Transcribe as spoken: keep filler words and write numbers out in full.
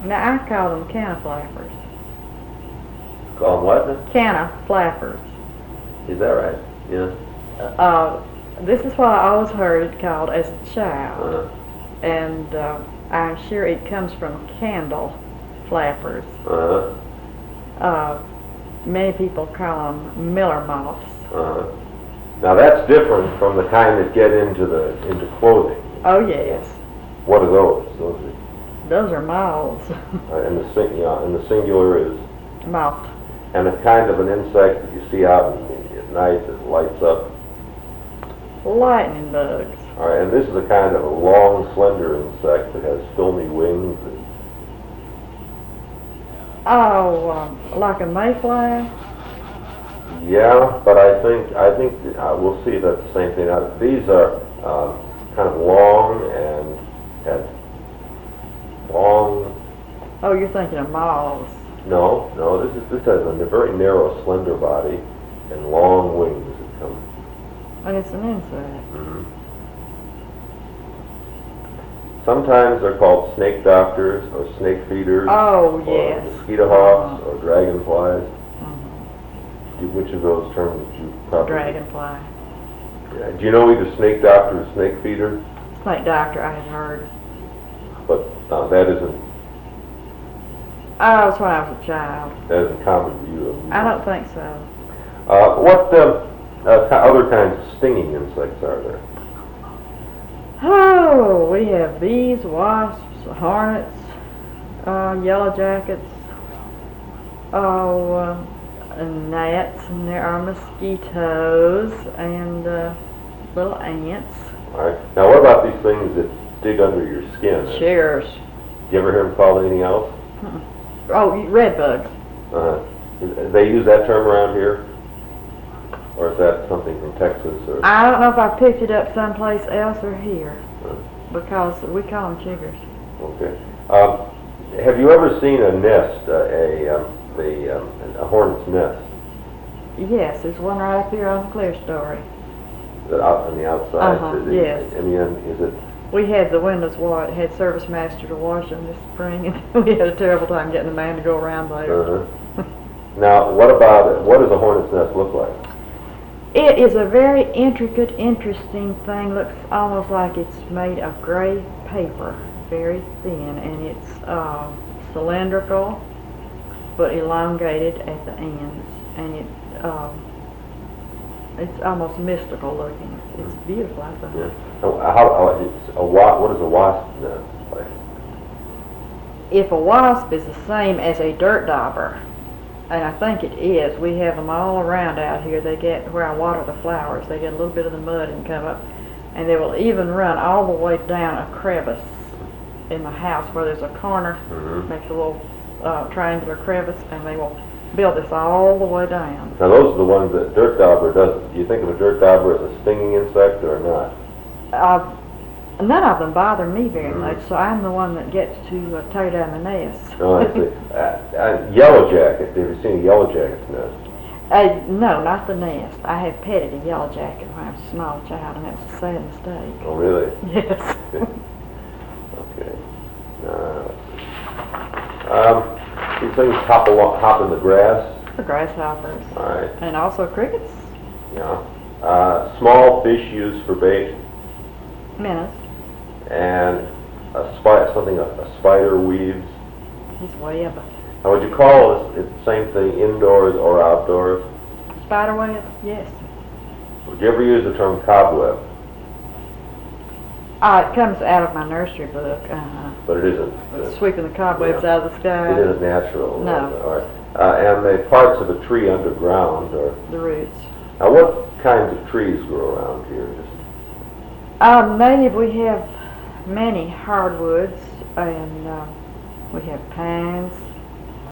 Now I call them canna flappers. Call them what? Canna flappers. Is that right? Yeah. Uh, this is what I always heard it called as a child, Uh-huh. and uh, I'm sure it comes from candle flappers. Uh-huh. Uh, many people call them miller moths. Uh-huh. Now that's different from the kind that get into the into clothing. Oh yes, What are those? Those are, those are moths. uh, and the sing, yeah, and the singular is, Moth. and it's kind of an insect that you see out in the, at night that lights up. Lightning bugs. All right, and this is a kind of a long, slender insect that has filmy wings. And, Oh, um, like a mayfly? yeah, but I think I think that, uh, we'll see if that's the same thing. Now, these are um, kind of long and have long. Oh, you're thinking of moths. No, no. This is this has a very narrow, slender body and long wings that come. And it's an insect. Mm-hmm. Sometimes they're called snake doctors or snake feeders. Oh, or yes. mosquito hawks or dragonflies. Mhm. Do- Which of those terms would you probably? Dragonfly. Yeah. Do you know either snake doctor or snake feeder? Snake doctor, I had heard. But uh, that isn't Oh, it's when I was a child. that isn't common view of. I don't think so. Uh, what uh, uh, ki- other kinds of stinging insects are there? Oh, we have bees, wasps, hornets, uh, yellow jackets, oh, uh, and gnats, and there are mosquitoes, and uh, little ants. All right. Now, what about these things that dig under your skin? Cheers. You ever hear them called anything else? Oh, red bugs. Uh, they use that term around here, or is that something from Texas? Or I don't know if I picked it up someplace else or here, because we call them chiggers. okay. Um, have you ever seen a nest, uh, a um, the um, a hornet's nest, Yes, there's one right up here on the Clear Story. that out on the outside? Uh-huh, Is it- yes. I mean, is it? We had the windows washed, had Service Master to wash them this spring, and we had a terrible time getting the man to go around there. Uh-huh. Now, what about it? What does a hornet's nest look like? It is a very intricate, interesting thing. Looks almost like it's made of gray paper, very thin, and it's uh, cylindrical, but elongated at the ends, and it um, it's almost mystical looking. It's, it's beautiful, I think. Yeah. Now, how, how it's a wa- what is a wasp nest like? If a wasp is the same as a dirt dauber, and I think it is, we have them all around out here. They get where I water the flowers. They get a little bit of the mud and come up, and they will even run all the way down a crevice in the house where there's a corner, Mm-hmm. makes a little uh, triangular crevice, and they will build this all the way down. Now, those are the ones that dirt dauber doesn't. Do you think of a dirt dauber as a stinging insect or not? Uh, none of them bother me very Mhm. much, so I'm the one that gets to uh, tear down the nest. Oh, I see. uh, uh, yellow jacket. Have you seen a yellow jacket's nest? Uh, no, not the nest. I have petted a yellow jacket when I was a small child, and that was a sad mistake. Oh, really? Yes. Okay. Uh, um, these things hop along, hop in the grass. The grasshoppers. All right. And also crickets, Yeah. Uh, small fish used for bait, minnows. and a spider, something a, a spider weaves. He's way up. Now, would you call this it's the same thing indoors or outdoors? Spider web? Yes. Would you ever use the term cobweb? Uh, it comes out of my nursery book. Uh-huh. But it isn't. It's sweeping the cobwebs Yeah. out of the sky. It isn't natural. No. All right. Uh, and the parts of a tree underground, or The roots. now what kinds of trees grow around here? Just, Um, native, we have many hardwoods, and uh, we have pines,